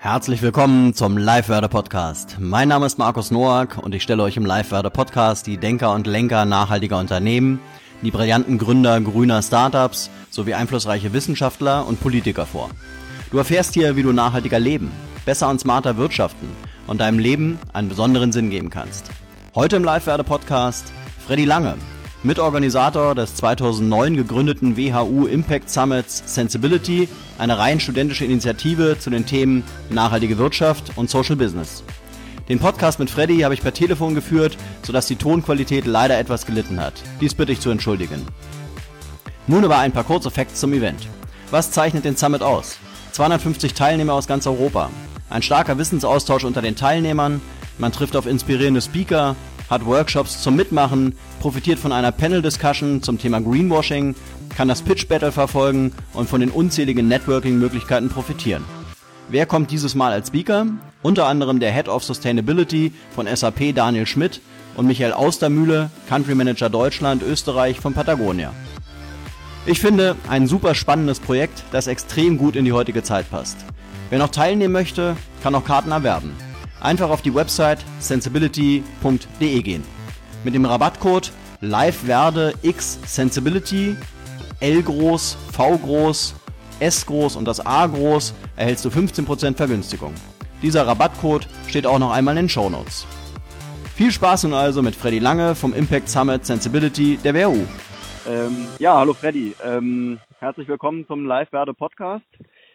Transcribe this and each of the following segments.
Herzlich willkommen zum Live-Werde-Podcast. Mein Name ist Markus Noack und ich stelle euch im Live-Werde-Podcast die Denker und Lenker nachhaltiger Unternehmen, die brillanten Gründer grüner Startups sowie einflussreiche Wissenschaftler und Politiker vor. Du erfährst hier, wie du nachhaltiger leben, besser und smarter wirtschaften und deinem Leben einen besonderen Sinn geben kannst. Heute im Live-Werde-Podcast Freddy Lange, Mitorganisator des 2009 gegründeten WHU Impact Summits Sensibility, eine rein studentische Initiative zu den Themen nachhaltige Wirtschaft und Social Business. Den Podcast mit Freddy habe ich per Telefon geführt, sodass die Tonqualität leider etwas gelitten hat. Dies bitte ich zu entschuldigen. Nun aber ein paar kurze Facts zum Event. Was zeichnet den Summit aus? 250 Teilnehmer aus ganz Europa. Ein starker Wissensaustausch unter den Teilnehmern. Man trifft auf inspirierende Speaker, hat Workshops zum Mitmachen, profitiert von einer Panel-Discussion zum Thema Greenwashing, kann das Pitch-Battle verfolgen und von den unzähligen Networking-Möglichkeiten profitieren. Wer kommt dieses Mal als Speaker? Unter anderem der Head of Sustainability von SAP Daniel Schmidt und Michael Austermühle, Country Manager Deutschland, Österreich von Patagonia. Ich finde, ein super spannendes Projekt, das extrem gut in die heutige Zeit passt. Wer noch teilnehmen möchte, kann auch Karten erwerben. Einfach auf die Website sensibility.de gehen. Mit dem Rabattcode LiveWerde-X-Sensibility, L groß, V groß, S groß und das A groß erhältst du 15% Vergünstigung. Dieser Rabattcode steht auch noch einmal in den Shownotes. Viel Spaß nun also mit Freddy Lange vom Impact Summit Sensibility der WHU. Hallo Freddy. Herzlich willkommen zum Live-Werde-Podcast.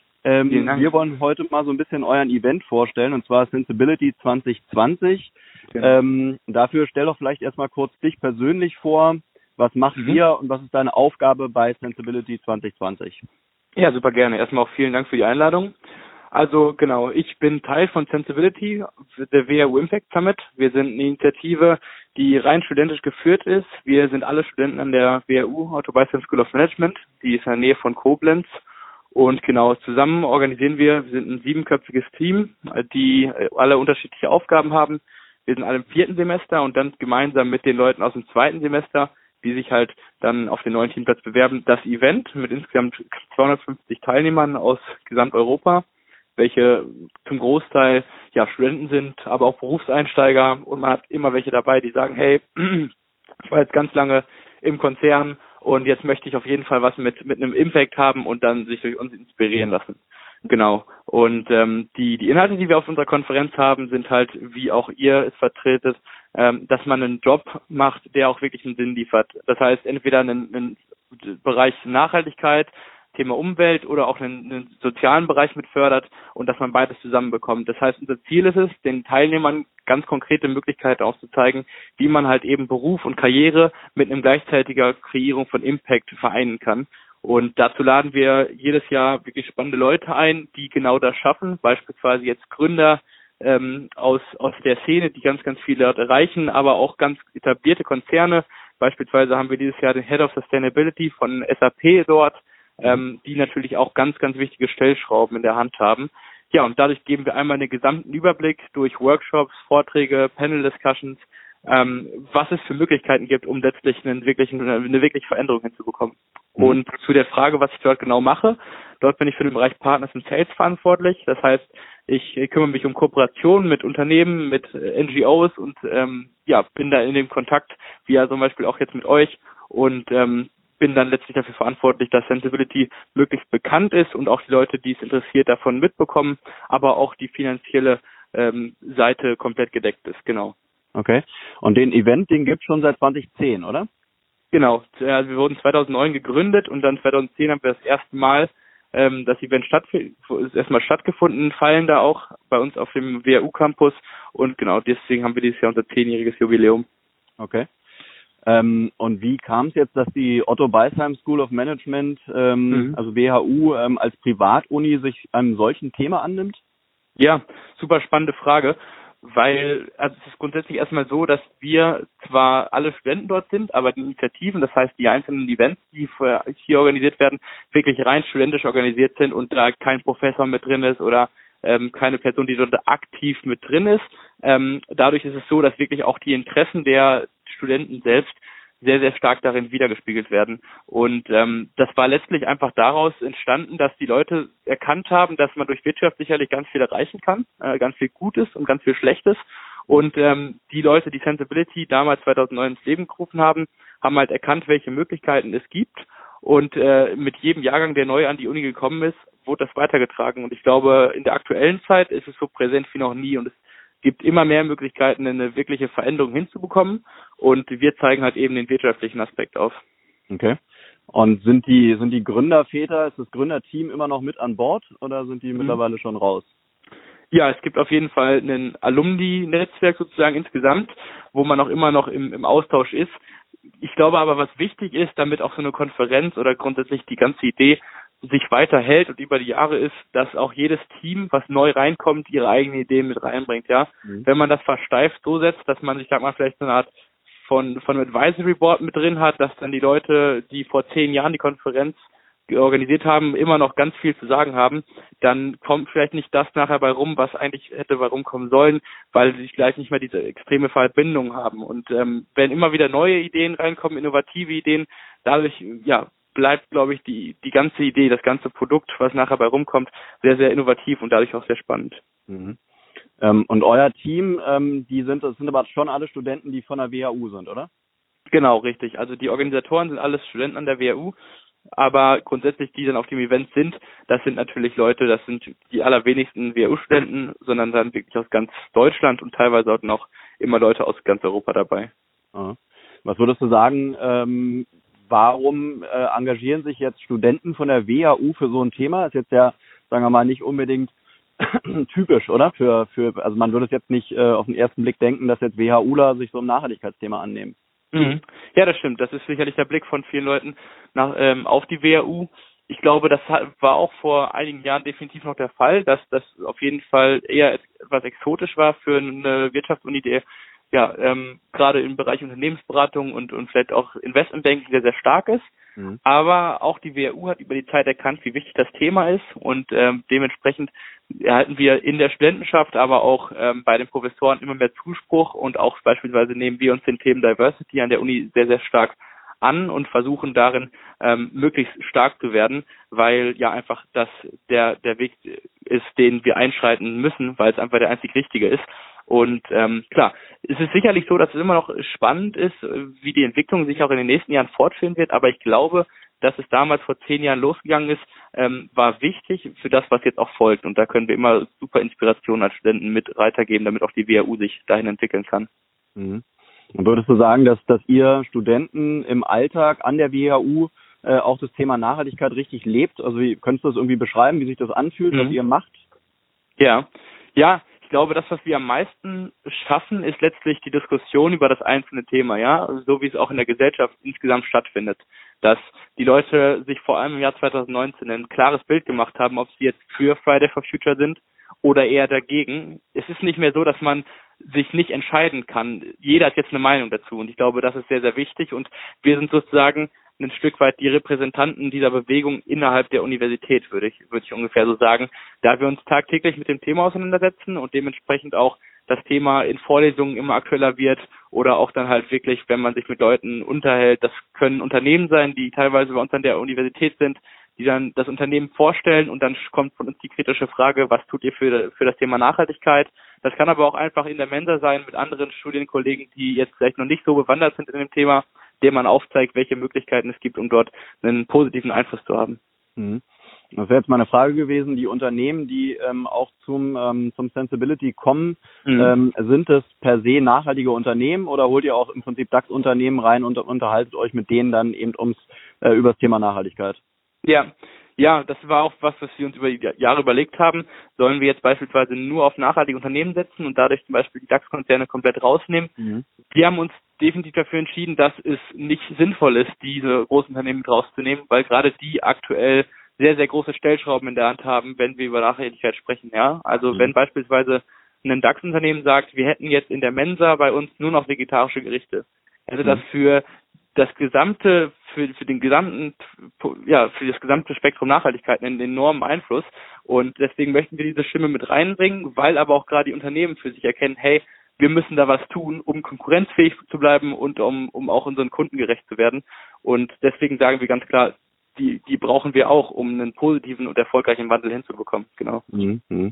Wir wollen heute mal so ein bisschen euren Event vorstellen, und zwar Sensibility 2020. Genau. Dafür stell doch vielleicht erstmal kurz dich persönlich vor. Was macht ihr und was ist deine Aufgabe bei Sensibility 2020? Ja, super gerne. Erstmal auch vielen Dank für die Einladung. Also genau, ich bin Teil von Sensibility, der WHU Impact Summit. Wir sind eine Initiative, die rein studentisch geführt ist. Wir sind alle Studenten an der WHU Otto Beisheim School of Management, die ist in der Nähe von Koblenz. Und genau, zusammen organisieren wir sind ein 7-köpfiges Team, die alle unterschiedliche Aufgaben haben. Wir sind alle im 4. Semester und dann gemeinsam mit den Leuten aus dem 2. Semester, die sich halt dann auf den neuen Teamplatz bewerben, das Event mit insgesamt 250 Teilnehmern aus Gesamteuropa, welche zum Großteil Studenten sind, aber auch Berufseinsteiger, und man hat immer welche dabei, die sagen, hey, ich war jetzt ganz lange im Konzern und jetzt möchte ich auf jeden Fall was mit einem Impact haben und dann sich durch uns inspirieren lassen. Genau. Und die Inhalte, die wir auf unserer Konferenz haben, sind halt, wie auch ihr es vertretet, dass man einen Job macht, der auch wirklich einen Sinn liefert. Das heißt, entweder einen Bereich Nachhaltigkeit, Thema Umwelt oder auch einen sozialen Bereich mit fördert und dass man beides zusammenbekommt. Das heißt, unser Ziel ist es, den Teilnehmern ganz konkrete Möglichkeiten aufzuzeigen, wie man halt eben Beruf und Karriere mit einem gleichzeitiger Kreierung von Impact vereinen kann. Und dazu laden wir jedes Jahr wirklich spannende Leute ein, die genau das schaffen, beispielsweise jetzt Gründer aus der Szene, die ganz, ganz viele Leute erreichen, aber auch ganz etablierte Konzerne. Beispielsweise haben wir dieses Jahr den Head of Sustainability von SAP dort, die natürlich auch ganz, ganz wichtige Stellschrauben in der Hand haben. Ja, und dadurch geben wir einmal einen gesamten Überblick durch Workshops, Vorträge, Panel-Discussions, was es für Möglichkeiten gibt, um letztlich eine wirkliche Veränderung hinzubekommen. Und zu der Frage, was ich dort genau mache, dort bin ich für den Bereich Partners und Sales verantwortlich. Das heißt, ich kümmere mich um Kooperationen mit Unternehmen, mit NGOs und bin da in dem Kontakt, wie ja zum Beispiel auch jetzt mit euch, und bin dann letztlich dafür verantwortlich, dass Sensibility möglichst bekannt ist und auch die Leute, die es interessiert, davon mitbekommen, aber auch die finanzielle Seite komplett gedeckt ist, genau. Okay. Und den Event, den gibt's schon seit 2010, oder? Genau. Also wir wurden 2009 gegründet und dann 2010 haben wir das erste Mal das Event erstmal stattgefunden, fallen da auch bei uns auf dem WHU Campus, und genau deswegen haben wir dieses Jahr unser 10-jähriges Jubiläum. Okay. Und wie kam es jetzt, dass die Otto Beisheim School of Management, also WHU, als Privatuni sich einem solchen Thema annimmt? Ja, super spannende Frage, weil es ist grundsätzlich erstmal so, dass wir zwar alle Studenten dort sind, aber die Initiativen, das heißt die einzelnen Events, die hier organisiert werden, wirklich rein studentisch organisiert sind und da kein Professor mit drin ist oder keine Person, die dort aktiv mit drin ist. Dadurch ist es so, dass wirklich auch die Interessen der Studenten selbst sehr, sehr stark darin wiedergespiegelt werden. Und das war letztlich einfach daraus entstanden, dass die Leute erkannt haben, dass man durch Wirtschaft sicherlich ganz viel erreichen kann, ganz viel Gutes und ganz viel Schlechtes. Und die Leute, die Sensibility damals 2009 ins Leben gerufen haben, haben halt erkannt, welche Möglichkeiten es gibt. Und mit jedem Jahrgang, der neu an die Uni gekommen ist, wurde das weitergetragen. Und ich glaube, in der aktuellen Zeit ist es so präsent wie noch nie. Und es gibt immer mehr Möglichkeiten, eine wirkliche Veränderung hinzubekommen. Und wir zeigen halt eben den wirtschaftlichen Aspekt auf. Okay. Und sind die Gründerväter, ist das Gründerteam immer noch mit an Bord oder sind die mittlerweile schon raus? Ja, es gibt auf jeden Fall ein Alumni-Netzwerk sozusagen insgesamt, wo man auch immer noch im Austausch ist. Ich glaube aber, was wichtig ist, damit auch so eine Konferenz oder grundsätzlich die ganze Idee sich weiterhält und über die Jahre ist, dass auch jedes Team, was neu reinkommt, ihre eigenen Ideen mit reinbringt, ja. Wenn man das versteift so setzt, dass man, ich sag mal, vielleicht so eine Art von Advisory Board mit drin hat, dass dann die Leute, die vor 10 Jahren die Konferenz organisiert haben, immer noch ganz viel zu sagen haben, dann kommt vielleicht nicht das nachher bei rum, was eigentlich hätte bei rumkommen sollen, weil sie gleich nicht mehr diese extreme Verbindung haben. Und wenn immer wieder neue Ideen reinkommen, innovative Ideen, dadurch bleibt, glaube ich, die ganze Idee, das ganze Produkt, was nachher bei rumkommt, sehr, sehr innovativ und dadurch auch sehr spannend. Mhm. Und euer Team, das sind aber schon alle Studenten, die von der WHU sind, oder? Genau, richtig. Also die Organisatoren sind alles Studenten an der WHU, aber grundsätzlich, die dann auf dem Event sind, das sind natürlich Leute, das sind die allerwenigsten WHU-Studenten, sondern dann wirklich aus ganz Deutschland und teilweise auch noch immer Leute aus ganz Europa dabei. Aha. Was würdest du sagen, warum engagieren sich jetzt Studenten von der WHU für so ein Thema? Ist jetzt ja, sagen wir mal, nicht unbedingt typisch, oder? Also man würde es jetzt nicht auf den ersten Blick denken, dass jetzt WHUler sich so ein Nachhaltigkeitsthema annehmen. Mhm. Ja, das stimmt. Das ist sicherlich der Blick von vielen Leuten auf die WHU. Ich glaube, das war auch vor einigen Jahren definitiv noch der Fall, dass das auf jeden Fall eher etwas exotisch war für eine Wirtschaftsuni, die gerade im Bereich Unternehmensberatung und vielleicht auch Investmentbanking sehr, sehr stark ist. Mhm. Aber auch die WHU hat über die Zeit erkannt, wie wichtig das Thema ist und dementsprechend erhalten wir in der Studentenschaft, aber auch bei den Professoren immer mehr Zuspruch und auch beispielsweise nehmen wir uns den Themen Diversity an der Uni sehr, sehr stark an und versuchen darin möglichst stark zu werden, weil ja einfach das der Weg ist, den wir einschreiten müssen, weil es einfach der einzig richtige ist. Und klar, es ist sicherlich so, dass es immer noch spannend ist, wie die Entwicklung sich auch in den nächsten Jahren fortführen wird, aber ich glaube, dass es damals vor 10 Jahren losgegangen ist, war wichtig für das, was jetzt auch folgt. Und da können wir immer super Inspirationen als Studenten mit weitergeben, damit auch die WHU sich dahin entwickeln kann. Mhm. Und würdest du sagen, dass ihr Studenten im Alltag an der WHU auch das Thema Nachhaltigkeit richtig lebt? Also könntest du das irgendwie beschreiben, wie sich das anfühlt, was ihr macht? Ja, ich glaube, das, was wir am meisten schaffen, ist letztlich die Diskussion über das einzelne Thema, ja, so wie es auch in der Gesellschaft insgesamt stattfindet. Dass die Leute sich vor allem im Jahr 2019 ein klares Bild gemacht haben, ob sie jetzt für Friday for Future sind oder eher dagegen. Es ist nicht mehr so, dass man sich nicht entscheiden kann. Jeder hat jetzt eine Meinung dazu und ich glaube, das ist sehr, sehr wichtig und wir sind sozusagen ein Stück weit die Repräsentanten dieser Bewegung innerhalb der Universität, würde ich ungefähr so sagen, da wir uns tagtäglich mit dem Thema auseinandersetzen und dementsprechend auch das Thema in Vorlesungen immer aktueller wird oder auch dann halt wirklich, wenn man sich mit Leuten unterhält, das können Unternehmen sein, die teilweise bei uns an der Universität sind, die dann das Unternehmen vorstellen und dann kommt von uns die kritische Frage, was tut ihr für das Thema Nachhaltigkeit? Das kann aber auch einfach in der Mensa sein mit anderen Studienkollegen, die jetzt vielleicht noch nicht so bewandert sind in dem Thema, dem man aufzeigt, welche Möglichkeiten es gibt, um dort einen positiven Einfluss zu haben. Mhm. Das wäre jetzt meine Frage gewesen, die Unternehmen, die auch zum Sensibility kommen, sind es per se nachhaltige Unternehmen oder holt ihr auch im Prinzip DAX-Unternehmen rein und unterhaltet euch mit denen dann eben über das Thema Nachhaltigkeit? Ja, das war auch was wir uns über die Jahre überlegt haben. Sollen wir jetzt beispielsweise nur auf nachhaltige Unternehmen setzen und dadurch zum Beispiel die DAX-Konzerne komplett rausnehmen? Mhm. Wir haben uns definitiv dafür entschieden, dass es nicht sinnvoll ist, diese großen Unternehmen mit rauszunehmen, weil gerade die aktuell sehr, sehr große Stellschrauben in der Hand haben, wenn wir über Nachhaltigkeit sprechen. Ja, also wenn beispielsweise ein DAX-Unternehmen sagt, wir hätten jetzt in der Mensa bei uns nur noch vegetarische Gerichte, hätte das für das gesamte, für das gesamte Spektrum Nachhaltigkeit einen enormen Einfluss. Und deswegen möchten wir diese Stimme mit reinbringen, weil aber auch gerade die Unternehmen für sich erkennen, hey, wir müssen da was tun, um konkurrenzfähig zu bleiben und um auch unseren Kunden gerecht zu werden. Und deswegen sagen wir ganz klar, die brauchen wir auch, um einen positiven und erfolgreichen Wandel hinzubekommen. Genau. Mhm.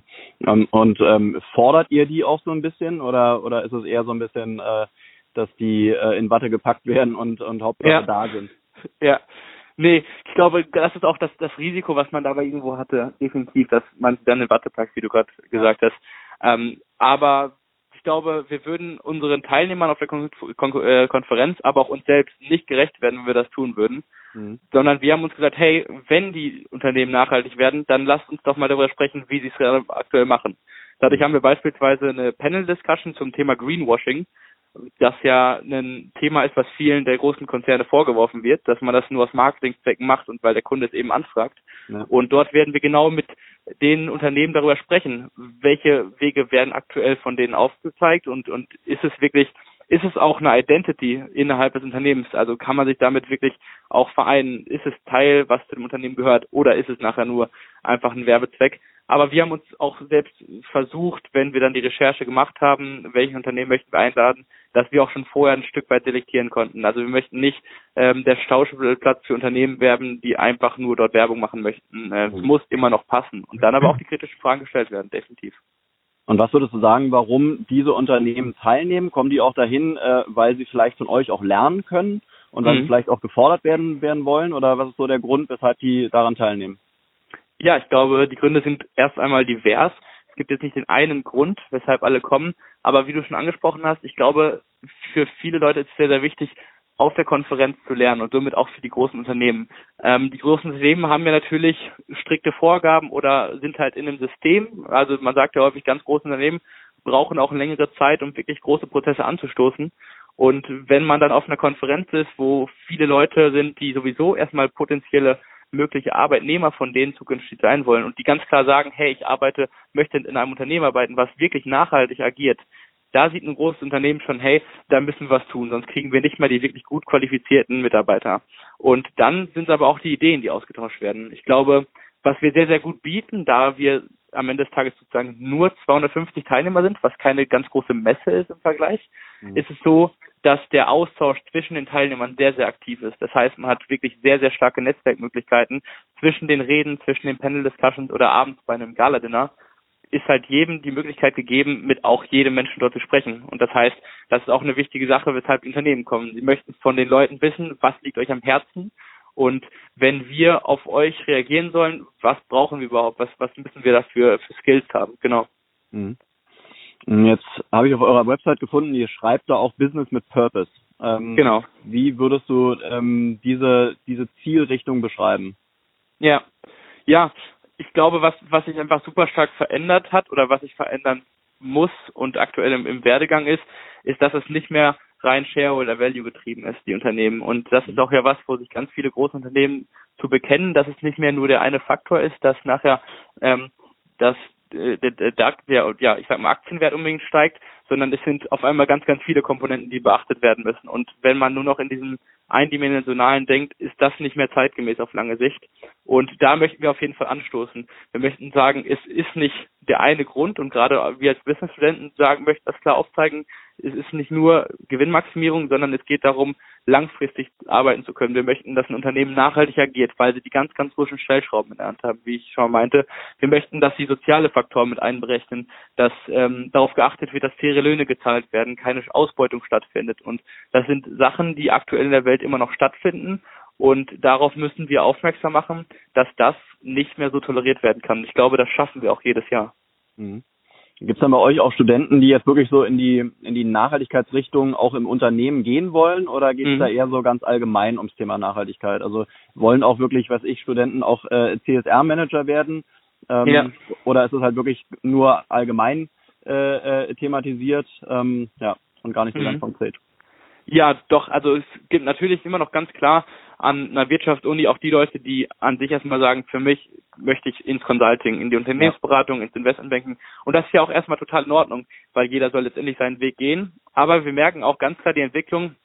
Fordert ihr die auch so ein bisschen oder ist es eher so ein bisschen, dass die in Watte gepackt werden und Hauptsache da sind? Ja. Nee, ich glaube, das ist auch das Risiko, was man dabei irgendwo hatte, definitiv, dass man dann in Watte packt, wie du gerade gesagt hast. Aber ich glaube, wir würden unseren Teilnehmern auf der Konferenz, aber auch uns selbst nicht gerecht werden, wenn wir das tun würden. Sondern wir haben uns gesagt, hey, wenn die Unternehmen nachhaltig werden, dann lasst uns doch mal darüber sprechen, wie sie es aktuell machen. Dadurch haben wir beispielsweise eine Panel-Discussion zum Thema Greenwashing, das ja ein Thema ist, was vielen der großen Konzerne vorgeworfen wird, dass man das nur aus Marketingzwecken macht und weil der Kunde es eben anfragt. Ja. Und dort werden wir genau mit den Unternehmen darüber sprechen, welche Wege werden aktuell von denen aufgezeigt und ist es auch eine Identity innerhalb des Unternehmens? Also kann man sich damit wirklich auch vereinen? Ist es Teil, was zu dem Unternehmen gehört, oder ist es nachher nur einfach ein Werbezweck? Aber wir haben uns auch selbst versucht, wenn wir dann die Recherche gemacht haben, welche Unternehmen möchten wir einladen, dass wir auch schon vorher ein Stück weit selektieren konnten. Also wir möchten nicht der Schauspielplatz für Unternehmen werben, die einfach nur dort Werbung machen möchten. Es muss immer noch passen und dann aber auch die kritischen Fragen gestellt werden, definitiv. Und was würdest du sagen, warum diese Unternehmen teilnehmen? Kommen die auch dahin, weil sie vielleicht von euch auch lernen können und weil sie vielleicht auch gefordert werden wollen? Oder was ist so der Grund, weshalb die daran teilnehmen? Ja, ich glaube, die Gründe sind erst einmal divers. Es gibt jetzt nicht den einen Grund, weshalb alle kommen. Aber wie du schon angesprochen hast, ich glaube, für viele Leute ist es sehr, sehr wichtig, auf der Konferenz zu lernen und somit auch für die großen Unternehmen. Die großen Unternehmen haben ja natürlich strikte Vorgaben oder sind halt in einem System. Also man sagt ja häufig, ganz große Unternehmen brauchen auch eine längere Zeit, um wirklich große Prozesse anzustoßen. Und wenn man dann auf einer Konferenz ist, wo viele Leute sind, die sowieso erstmal potenzielle mögliche Arbeitnehmer von denen zukünftig sein wollen und die ganz klar sagen, hey, ich möchte in einem Unternehmen arbeiten, was wirklich nachhaltig agiert. Da sieht ein großes Unternehmen schon, hey, da müssen wir was tun, sonst kriegen wir nicht mehr die wirklich gut qualifizierten Mitarbeiter. Und dann sind es aber auch die Ideen, die ausgetauscht werden. Ich glaube, was wir sehr, sehr gut bieten, da wir am Ende des Tages sozusagen nur 250 Teilnehmer sind, was keine ganz große Messe ist im Vergleich, ist es so, dass der Austausch zwischen den Teilnehmern sehr, sehr aktiv ist. Das heißt, man hat wirklich sehr, sehr starke Netzwerkmöglichkeiten zwischen den Reden, zwischen den Panel-Discussions oder abends bei einem Gala-Dinner. Ist halt jedem die Möglichkeit gegeben, mit auch jedem Menschen dort zu sprechen. Und das heißt, das ist auch eine wichtige Sache, weshalb die Unternehmen kommen. Sie möchten von den Leuten wissen, was liegt euch am Herzen. Und wenn wir auf euch reagieren sollen, was brauchen wir überhaupt? Was müssen wir dafür für Skills haben? Genau. Jetzt habe ich auf eurer Website gefunden, ihr schreibt da auch Business mit Purpose. Genau. Wie würdest du diese Zielrichtung beschreiben? Ja, ich glaube, was sich einfach super stark verändert hat oder was sich verändern muss und aktuell im Werdegang ist, dass es nicht mehr rein Shareholder Value getrieben ist, die Unternehmen. Und das ist auch ja was, wo sich ganz viele große Unternehmen zu bekennen, dass es nicht mehr nur der eine Faktor ist, dass nachher der Aktienwert unbedingt steigt, sondern es sind auf einmal ganz, ganz viele Komponenten, die beachtet werden müssen. Und wenn man nur noch in diesem eindimensionalen denkt, ist das nicht mehr zeitgemäß auf lange Sicht. Und da möchten wir auf jeden Fall anstoßen. Wir möchten sagen, es ist nicht der eine Grund und gerade wir als Business-Studenten möchten das klar aufzeigen, es ist nicht nur Gewinnmaximierung, sondern es geht darum, langfristig arbeiten zu können. Wir möchten, dass ein Unternehmen nachhaltig agiert, weil sie die ganz, ganz frischen Stellschrauben in der Hand haben, wie ich schon meinte. Wir möchten, dass sie soziale Faktoren mit einberechnen, dass darauf geachtet wird, dass faire Löhne gezahlt werden, keine Ausbeutung stattfindet. Und das sind Sachen, die aktuell in der Welt immer noch stattfinden. Und darauf müssen wir aufmerksam machen, dass das nicht mehr so toleriert werden kann. Ich glaube, das schaffen wir auch jedes Jahr. Gibt es dann bei euch auch Studenten, die jetzt wirklich so in die Nachhaltigkeitsrichtung auch im Unternehmen gehen wollen, oder geht es da eher so ganz allgemein ums Thema Nachhaltigkeit? Also wollen auch wirklich, Studenten auch CSR-Manager werden? Oder ist es halt wirklich nur allgemein thematisiert und gar nicht so ganz konkret? Ja, doch, also es gibt natürlich immer noch ganz klar an einer Wirtschaftsuni auch die Leute, die an sich erstmal sagen, für mich möchte ich ins Consulting, in die Unternehmensberatung, ins Investmentbanking. Und das ist ja auch erstmal total in Ordnung, weil jeder soll letztendlich seinen Weg gehen. Aber wir merken auch ganz klar die Entwicklung,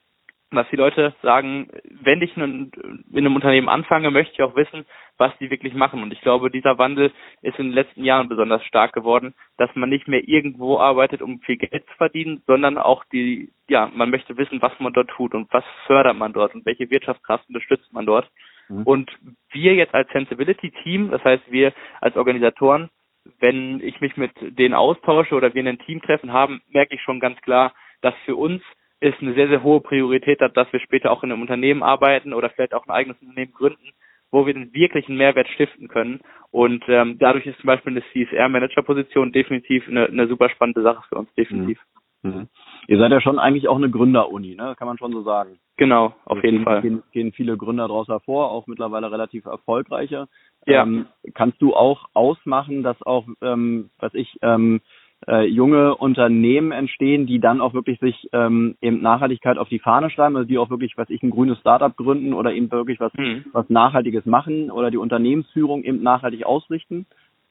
dass die Leute sagen, wenn ich in einem Unternehmen anfange, möchte ich auch wissen, was die wirklich machen. Und ich glaube, dieser Wandel ist in den letzten Jahren besonders stark geworden, dass man nicht mehr irgendwo arbeitet, um viel Geld zu verdienen, sondern auch man möchte wissen, was man dort tut und was fördert man dort und welche Wirtschaftskraft unterstützt man dort. Mhm. Und wir jetzt als Sensibility-Team, das heißt wir als Organisatoren, wenn ich mich mit denen austausche oder wir ein Teamtreffen haben, merke ich schon ganz klar, dass für uns ist eine sehr, sehr hohe Priorität hat, dass wir später auch in einem Unternehmen arbeiten oder vielleicht auch ein eigenes Unternehmen gründen, wo wir den wirklichen Mehrwert stiften können. Und dadurch ist zum Beispiel eine CSR-Manager-Position definitiv eine super spannende Sache für uns, definitiv. Mhm. Ihr seid ja schon eigentlich auch eine Gründeruni, ne? Kann man schon so sagen. Genau, auf jeden Fall. Gehen viele Gründer daraus hervor, auch mittlerweile relativ erfolgreiche. Ja. Kannst du auch ausmachen, dass auch, junge Unternehmen entstehen, die dann auch wirklich sich eben Nachhaltigkeit auf die Fahne schreiben, also die auch wirklich, ein grünes Startup gründen oder eben wirklich was Nachhaltiges machen oder die Unternehmensführung eben nachhaltig ausrichten?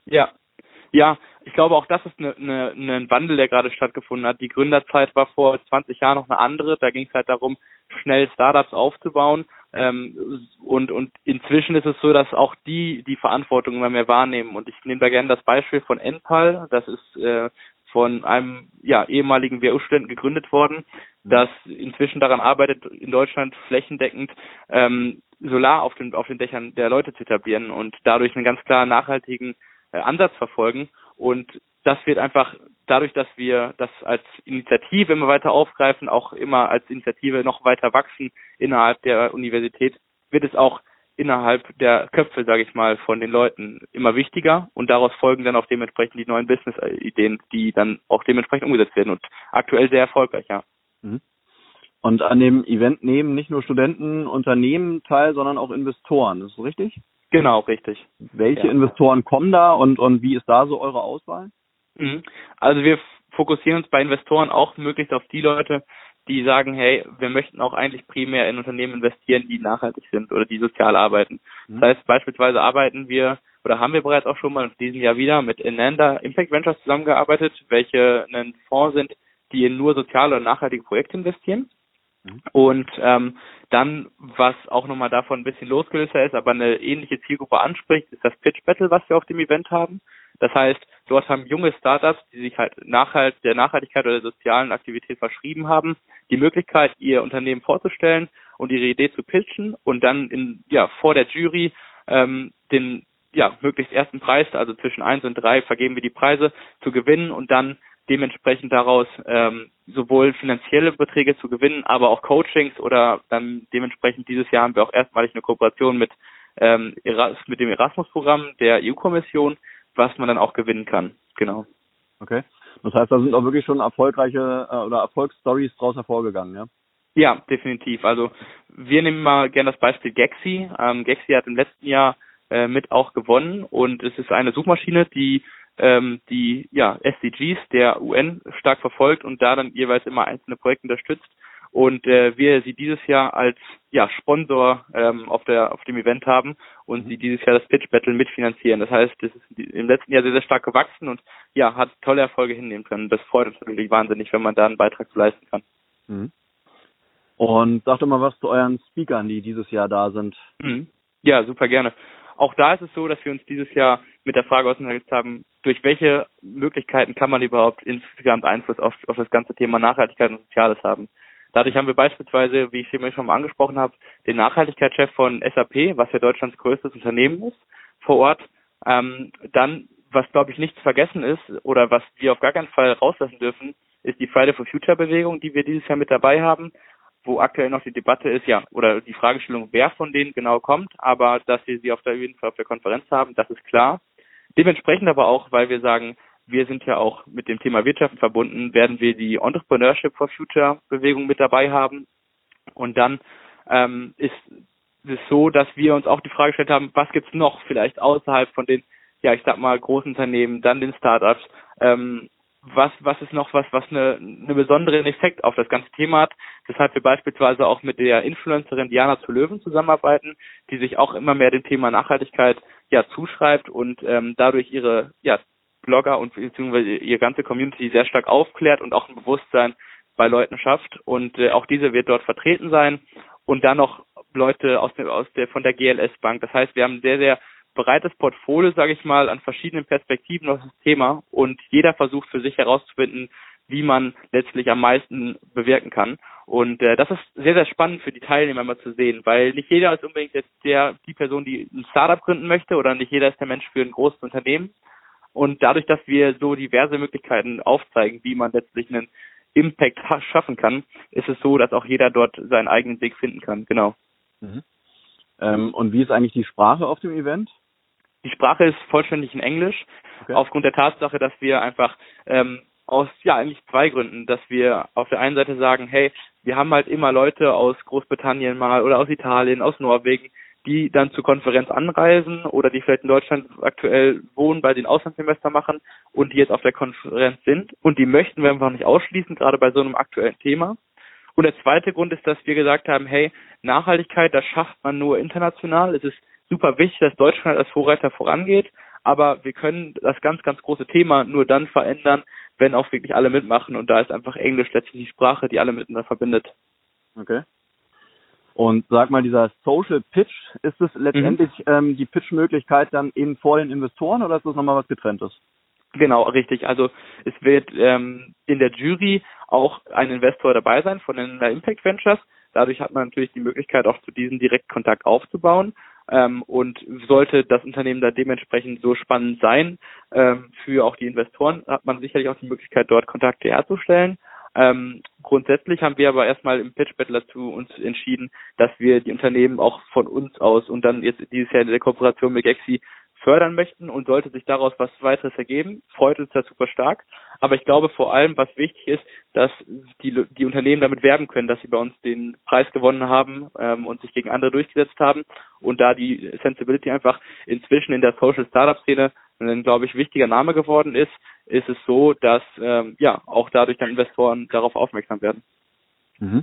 Ja, ich glaube auch das ist ein Wandel, der gerade stattgefunden hat. Die Gründerzeit war vor 20 Jahren noch eine andere. Da ging es halt darum, schnell Startups aufzubauen. Und inzwischen ist es so, dass auch die Verantwortung immer mehr wahrnehmen. Und ich nehme da gerne das Beispiel von Enpal. Das ist von einem ehemaligen WU-Studenten gegründet worden, das inzwischen daran arbeitet, in Deutschland flächendeckend Solar auf den Dächern der Leute zu etablieren und dadurch einen ganz klar nachhaltigen Ansatz verfolgen. Und das wird einfach dadurch, dass wir das als Initiative immer weiter aufgreifen, auch immer als Initiative noch weiter wachsen innerhalb der Universität, wird es auch innerhalb der Köpfe, sage ich mal, von den Leuten immer wichtiger und daraus folgen dann auch dementsprechend die neuen Business-Ideen, die dann auch dementsprechend umgesetzt werden und aktuell sehr erfolgreich, ja. Und an dem Event nehmen nicht nur Studenten, Unternehmen teil, sondern auch Investoren, ist das richtig? Genau, richtig. Welche Investoren kommen da und wie ist da so eure Auswahl? Also wir fokussieren uns bei Investoren auch möglichst auf die Leute, die sagen, hey, wir möchten auch eigentlich primär in Unternehmen investieren, die nachhaltig sind oder die sozial arbeiten. Das heißt, beispielsweise haben wir bereits auch schon mal in diesem Jahr wieder mit Inanda Impact Ventures zusammengearbeitet, welche ein Fonds sind, die in nur soziale und nachhaltige Projekte investieren. Und dann, was auch nochmal davon ein bisschen losgelöster ist, aber eine ähnliche Zielgruppe anspricht, ist das Pitch Battle, was wir auf dem Event haben. Das heißt, dort haben junge Startups, die sich halt der Nachhaltigkeit oder der sozialen Aktivität verschrieben haben, die Möglichkeit, ihr Unternehmen vorzustellen und ihre Idee zu pitchen und dann vor der Jury den möglichst ersten Preis, also zwischen 1 und 3 vergeben wir die Preise, zu gewinnen und dann dementsprechend daraus sowohl finanzielle Beträge zu gewinnen, aber auch Coachings oder dann dementsprechend dieses Jahr haben wir auch erstmalig eine Kooperation mit dem Erasmus-Programm der EU-Kommission, was man dann auch gewinnen kann. Genau. Okay. Das heißt, da sind auch wirklich schon erfolgreiche oder Erfolgsstories draus hervorgegangen, ja? Ja, definitiv. Also wir nehmen mal gerne das Beispiel Gexi. Gexi hat im letzten Jahr mit auch gewonnen und es ist eine Suchmaschine, die SDGs der UN stark verfolgt und da dann jeweils immer einzelne Projekte unterstützt. Und wir sie dieses Jahr als Sponsor auf dem Event haben und sie dieses Jahr das Pitch Battle mitfinanzieren. Das heißt, das ist im letzten Jahr sehr, sehr stark gewachsen und hat tolle Erfolge hinnehmen können. Das freut uns natürlich wahnsinnig, wenn man da einen Beitrag zu leisten kann. Und sag doch mal was zu euren Speakern, die dieses Jahr da sind. Ja, super gerne. Auch da ist es so, dass wir uns dieses Jahr mit der Frage auseinandergesetzt haben, durch welche Möglichkeiten kann man überhaupt insgesamt Einfluss auf das ganze Thema Nachhaltigkeit und Soziales haben. Dadurch haben wir beispielsweise, wie ich eben schon mal angesprochen habe, den Nachhaltigkeitschef von SAP, was ja Deutschlands größtes Unternehmen ist, vor Ort. Dann, was glaube ich nicht zu vergessen ist oder was wir auf gar keinen Fall rauslassen dürfen, ist die Friday for Future Bewegung, die wir dieses Jahr mit dabei haben, wo aktuell noch die Debatte ist, oder die Fragestellung, wer von denen genau kommt, aber dass wir sie auf jeden Fall auf der Konferenz haben, das ist klar. Dementsprechend aber auch, weil wir sagen, wir sind ja auch mit dem Thema Wirtschaften verbunden, werden wir die Entrepreneurship for Future Bewegung mit dabei haben. Und dann ist es so, dass wir uns auch die Frage gestellt haben, was gibt's noch vielleicht außerhalb von den, großen Unternehmen, dann den Startups, was ist noch was eine besonderen Effekt auf das ganze Thema hat, weshalb wir beispielsweise auch mit der Influencerin Diana zu Löwen zusammenarbeiten, die sich auch immer mehr dem Thema Nachhaltigkeit zuschreibt und dadurch ihre Blogger und beziehungsweise ihre ganze Community sehr stark aufklärt und auch ein Bewusstsein bei Leuten schafft und auch diese wird dort vertreten sein und dann noch Leute von der GLS Bank. Das heißt, wir haben ein sehr, sehr breites Portfolio, sage ich mal, an verschiedenen Perspektiven auf das Thema und jeder versucht für sich herauszufinden, wie man letztlich am meisten bewirken kann. Und das ist sehr, sehr spannend für die Teilnehmer mal zu sehen, weil nicht jeder ist unbedingt jetzt die Person, die ein Startup gründen möchte oder nicht jeder ist der Mensch für ein großes Unternehmen. Und dadurch, dass wir so diverse Möglichkeiten aufzeigen, wie man letztlich einen Impact schaffen kann, ist es so, dass auch jeder dort seinen eigenen Weg finden kann. Genau. Mhm. Und wie ist eigentlich die Sprache auf dem Event? Die Sprache ist vollständig in Englisch, okay. Aufgrund der Tatsache, dass wir einfach aus eigentlich zwei Gründen, dass wir auf der einen Seite sagen, hey, wir haben halt immer Leute aus Großbritannien mal oder aus Italien, aus Norwegen, die dann zur Konferenz anreisen oder die vielleicht in Deutschland aktuell wohnen, bei den Auslandssemester machen und die jetzt auf der Konferenz sind und die möchten wir einfach nicht ausschließen, gerade bei so einem aktuellen Thema. Und der zweite Grund ist, dass wir gesagt haben, hey, Nachhaltigkeit, das schafft man nur international. Es ist super wichtig, dass Deutschland als Vorreiter vorangeht, aber wir können das ganz, ganz große Thema nur dann verändern, wenn auch wirklich alle mitmachen und da ist einfach Englisch letztlich die Sprache, die alle miteinander verbindet. Okay. Und sag mal, dieser Social Pitch, ist es letztendlich die Pitch-Möglichkeit dann eben vor den Investoren oder ist das nochmal was Getrenntes? Genau, richtig. Also es wird in der Jury auch ein Investor dabei sein von den Impact Ventures. Dadurch hat man natürlich die Möglichkeit, auch zu diesem Direktkontakt aufzubauen. Und sollte das Unternehmen da dementsprechend so spannend sein für auch die Investoren, hat man sicherlich auch die Möglichkeit, dort Kontakte herzustellen. Grundsätzlich haben wir aber erstmal im Pitch Battle dazu uns entschieden, dass wir die Unternehmen auch von uns aus und dann jetzt dieses Jahr in der Kooperation mit Gexi fördern möchten und sollte sich daraus was weiteres ergeben, freut uns das super stark. Aber ich glaube vor allem, was wichtig ist, dass die Unternehmen damit werben können, dass sie bei uns den Preis gewonnen haben und sich gegen andere durchgesetzt haben und da die Sensibility einfach inzwischen in der Social Startup Szene ein, glaube ich, wichtiger Name geworden ist, ist es so, dass auch dadurch dann Investoren darauf aufmerksam werden. Mhm.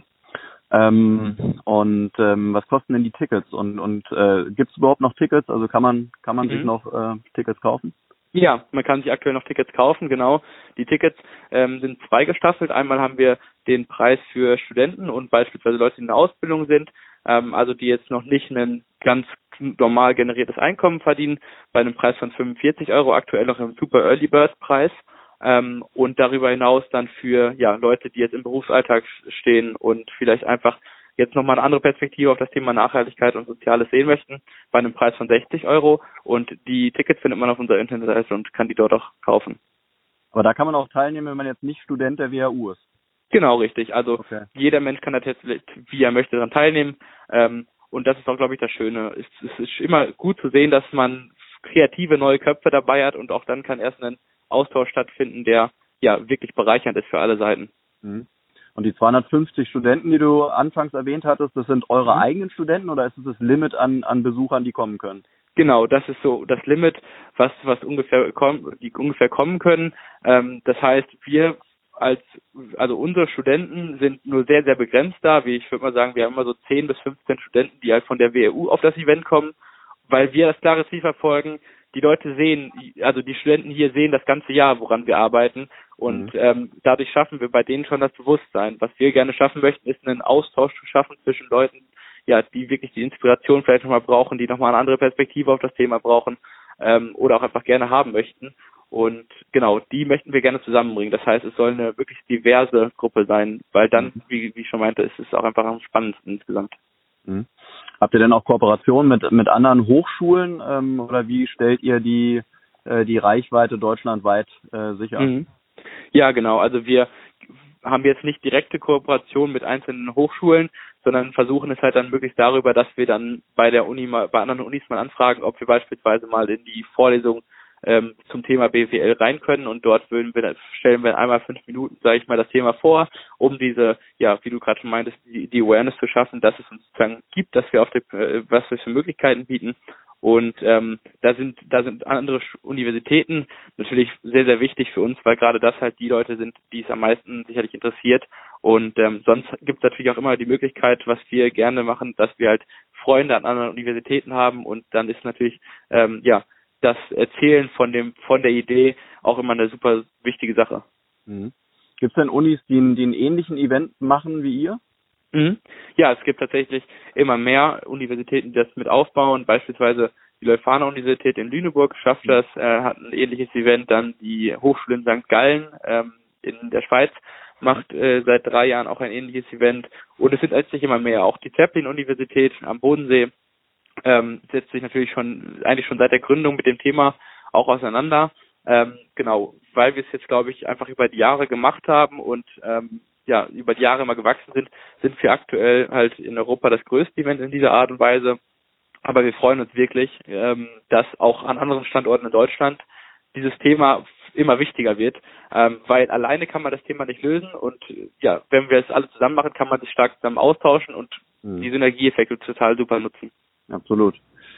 Was kosten denn die Tickets und gibt es überhaupt noch Tickets? Also kann man sich noch Tickets kaufen? Ja, man kann sich aktuell noch Tickets kaufen, genau. Die Tickets sind zweigestaffelt. Einmal haben wir den Preis für Studenten und beispielsweise Leute, die in der Ausbildung sind, also die jetzt noch nicht ein ganz normal generiertes Einkommen verdienen, bei einem Preis von 45 Euro, aktuell noch im Super Early Bird Preis. Und darüber hinaus dann für Leute, die jetzt im Berufsalltag stehen und vielleicht einfach jetzt nochmal eine andere Perspektive auf das Thema Nachhaltigkeit und Soziales sehen möchten, bei einem Preis von 60 Euro. Und die Tickets findet man auf unserer Internetseite und kann die dort auch kaufen. Aber da kann man auch teilnehmen, wenn man jetzt nicht Student der WHU ist? Genau, richtig. Also Jeder Mensch kann da tatsächlich, wie er möchte, daran teilnehmen. Und das ist auch, glaube ich, das Schöne. Es ist immer gut zu sehen, dass man kreative neue Köpfe dabei hat und auch dann kann erst ein Austausch stattfinden, der wirklich bereichernd ist für alle Seiten. Mhm. Und die 250 Studenten, die du anfangs erwähnt hattest, das sind eure eigenen Studenten oder ist es das Limit an Besuchern, die kommen können? Genau, das ist so das Limit, was ungefähr kommen können. Das heißt, unsere Studenten sind nur sehr, sehr begrenzt da. Ich würde mal sagen, wir haben immer so 10 bis 15 Studenten, die halt von der WHU auf das Event kommen, weil wir das klare Ziel verfolgen. Die Leute sehen, also die Studenten hier sehen das ganze Jahr, woran wir arbeiten und dadurch schaffen wir bei denen schon das Bewusstsein. Was wir gerne schaffen möchten, ist einen Austausch zu schaffen zwischen Leuten, die wirklich die Inspiration vielleicht nochmal brauchen, die nochmal eine andere Perspektive auf das Thema brauchen oder auch einfach gerne haben möchten. Und genau, die möchten wir gerne zusammenbringen. Das heißt, es soll eine wirklich diverse Gruppe sein, weil dann, wie ich schon meinte, ist es auch einfach am spannendsten insgesamt. Mhm. Habt ihr denn auch Kooperationen mit anderen Hochschulen oder wie stellt ihr die Reichweite deutschlandweit sicher? Mhm. Ja, genau. Also wir haben jetzt nicht direkte Kooperation mit einzelnen Hochschulen, sondern versuchen es halt dann möglichst darüber, dass wir dann bei anderen Unis mal anfragen, ob wir beispielsweise mal in die Vorlesung zum Thema BWL rein können und dort stellen wir einmal 5 Minuten, sage ich mal, das Thema vor, um diese, wie du gerade schon meintest, die Awareness zu schaffen, dass es uns sozusagen gibt, dass wir was wir für Möglichkeiten bieten. Und da sind andere Universitäten natürlich sehr, sehr wichtig für uns, weil gerade das halt die Leute sind, die es am meisten sicherlich interessiert. Und sonst gibt es natürlich auch immer die Möglichkeit, was wir gerne machen, dass wir halt Freunde an anderen Universitäten haben und dann ist natürlich das Erzählen von der Idee auch immer eine super wichtige Sache. Mhm. Gibt es denn Unis, die einen ähnlichen Event machen wie ihr? Ja, es gibt tatsächlich immer mehr Universitäten, die das mit aufbauen. Beispielsweise die Leuphana-Universität in Lüneburg schafft das, hat ein ähnliches Event. Dann die Hochschule in St. Gallen in der Schweiz macht seit 3 Jahren auch ein ähnliches Event. Und es sind letztlich immer mehr. Auch die Zeppelin-Universität am Bodensee setzt sich natürlich eigentlich schon seit der Gründung mit dem Thema auch auseinander. Genau, weil wir es jetzt, glaube ich, einfach über die Jahre gemacht haben und über die Jahre immer gewachsen sind wir aktuell halt in Europa das größte Event in dieser Art und Weise. Aber wir freuen uns wirklich, dass auch an anderen Standorten in Deutschland dieses Thema immer wichtiger wird, weil alleine kann man das Thema nicht lösen und ja, wenn wir es alle zusammen machen, kann man sich stark zusammen austauschen und die Synergieeffekte total super nutzen. Absolut.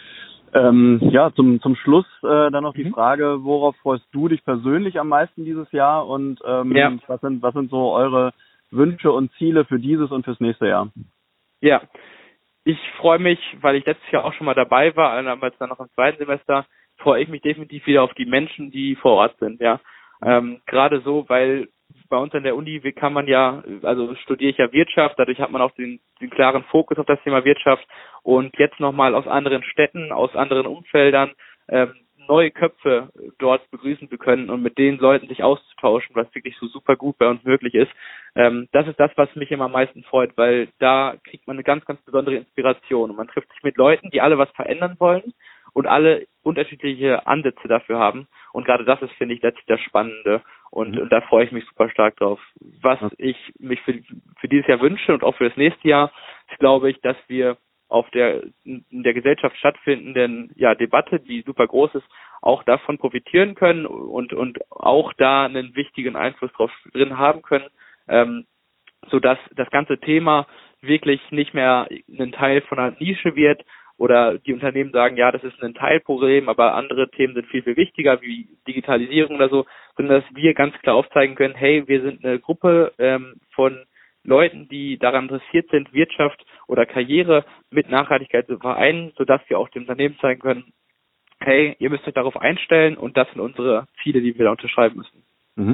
Zum Schluss dann noch die Frage, worauf freust du dich persönlich am meisten dieses Jahr und was sind so eure Wünsche und Ziele für dieses und fürs nächste Jahr? Ja, ich freue mich, weil ich letztes Jahr auch schon mal dabei war, damals dann noch im 2. Semester, freue ich mich definitiv wieder auf die Menschen, die vor Ort sind, ja. Gerade so, weil bei uns an der Uni kann man studiere ich ja Wirtschaft, dadurch hat man auch den klaren Fokus auf das Thema Wirtschaft und jetzt nochmal aus anderen Städten, aus anderen Umfeldern, neue Köpfe dort begrüßen zu können und mit den Leuten sich auszutauschen, was wirklich so super gut bei uns möglich ist. Das ist das, was mich immer am meisten freut, weil da kriegt man eine ganz, ganz besondere Inspiration und man trifft sich mit Leuten, die alle was verändern wollen und alle unterschiedliche Ansätze dafür haben. Und gerade das ist, finde ich, letztlich das Spannende. Und da freue ich mich super stark drauf. Was ich mich für dieses Jahr wünsche und auch für das nächste Jahr, ist, glaube ich, dass wir in der Gesellschaft stattfindenden Debatte, die super groß ist, auch davon profitieren können und auch da einen wichtigen Einfluss drauf drin haben können, sodass das ganze Thema wirklich nicht mehr ein Teil von einer Nische wird oder die Unternehmen sagen, ja, das ist ein Teilproblem, aber andere Themen sind viel, viel wichtiger, wie Digitalisierung oder so, sondern dass wir ganz klar aufzeigen können, hey, wir sind eine Gruppe von Leuten, die daran interessiert sind, Wirtschaft oder Karriere mit Nachhaltigkeit zu vereinen, sodass wir auch dem Unternehmen zeigen können, hey, ihr müsst euch darauf einstellen und das sind unsere Ziele, die wir da unterschreiben müssen.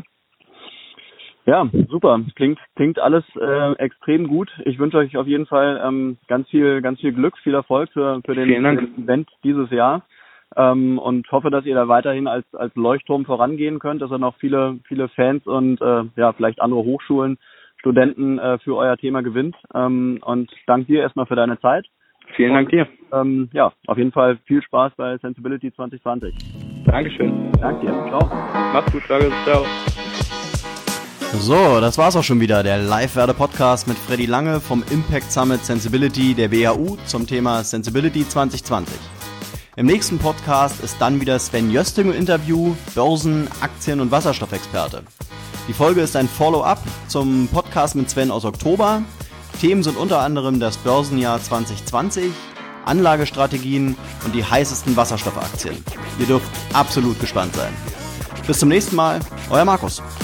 Ja, super. Klingt alles extrem gut. Ich wünsche euch auf jeden Fall ganz viel Glück, viel Erfolg für den Event dieses Jahr und hoffe, dass ihr da weiterhin als Leuchtturm vorangehen könnt, dass ihr noch viele Fans und vielleicht andere Hochschulen, Studenten für euer Thema gewinnt. Und danke dir erstmal für deine Zeit. Vielen Dank dir. Auf jeden Fall viel Spaß bei Sensibility 2020. Dankeschön. Danke dir. Ciao. Mach's gut, danke. Ciao. So, das war's auch schon wieder, der Live-Werde-Podcast mit Freddy Lange vom Impact Summit Sensibility der WHU zum Thema Sensibility 2020. Im nächsten Podcast ist dann wieder Sven Jösting im Interview, Börsen-, Aktien- und Wasserstoffexperte. Die Folge ist ein Follow-up zum Podcast mit Sven aus Oktober. Themen sind unter anderem das Börsenjahr 2020, Anlagestrategien und die heißesten Wasserstoffaktien. Ihr dürft absolut gespannt sein. Bis zum nächsten Mal, euer Markus.